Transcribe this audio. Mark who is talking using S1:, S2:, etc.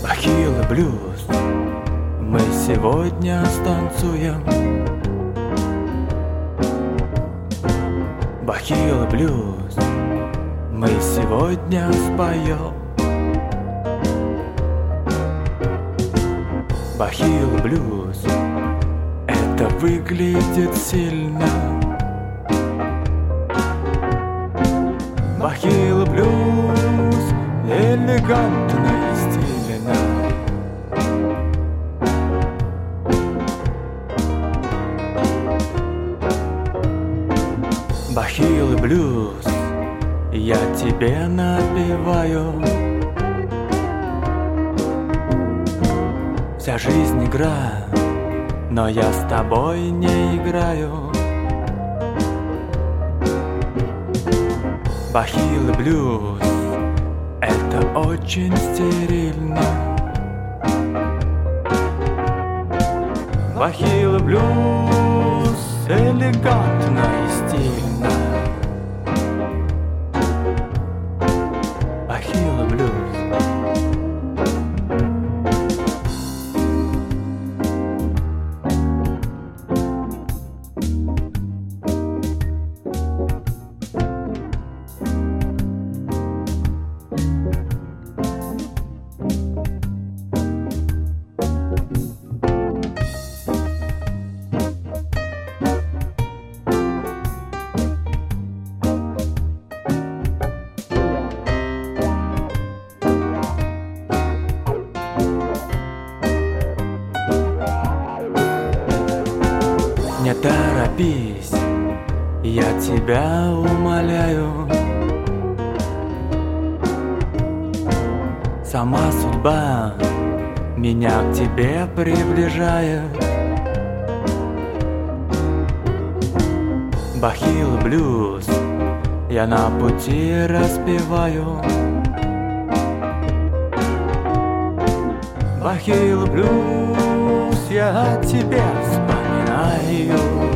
S1: Бахил и блюз, мы сегодня станцуем. Бахил и блюз, мы сегодня споем. Бахил и блюз, это выглядит сильно. Бахил и блюз, элегантно и стильно. Бахил и блюз, я тебе напеваю. Вся жизнь игра, но я с тобой не играю. Бахил и блюз, это очень стерильно. Бахил и блюз, элегантно и стильно. Бахил и блюз. Не торопись, я тебя умоляю. Сама судьба меня к тебе приближает. Бахил и блюз, я на пути распеваю. Бахил и блюз, я о тебе вспоминаю.